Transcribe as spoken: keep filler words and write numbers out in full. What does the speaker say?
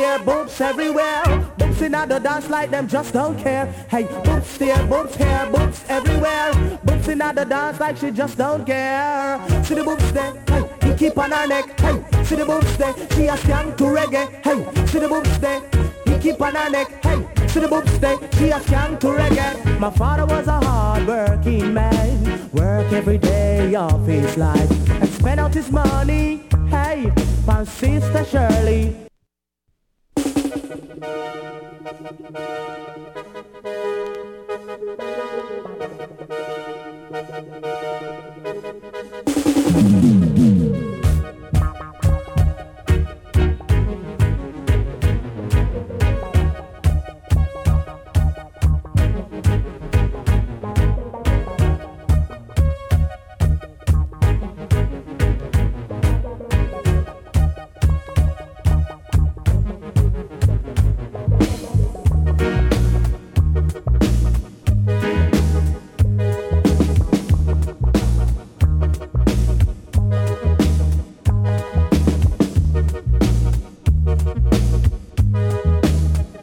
there, boobs everywhere. Boobs in the dance like them just don't care. Hey, boobs there, boobs here, boobs everywhere. Boobs in the dance like she just don't care. See the boobs there, hey, he keep on her neck. Hey, see the boobs there, she a skank to reggae. Hey, see the boobs there, he keep on her neck. Hey, see the boobs there, she a skank to reggae. My father was a hard-working man, work every day of his life and spend out his money. Hey, my sister Shirley.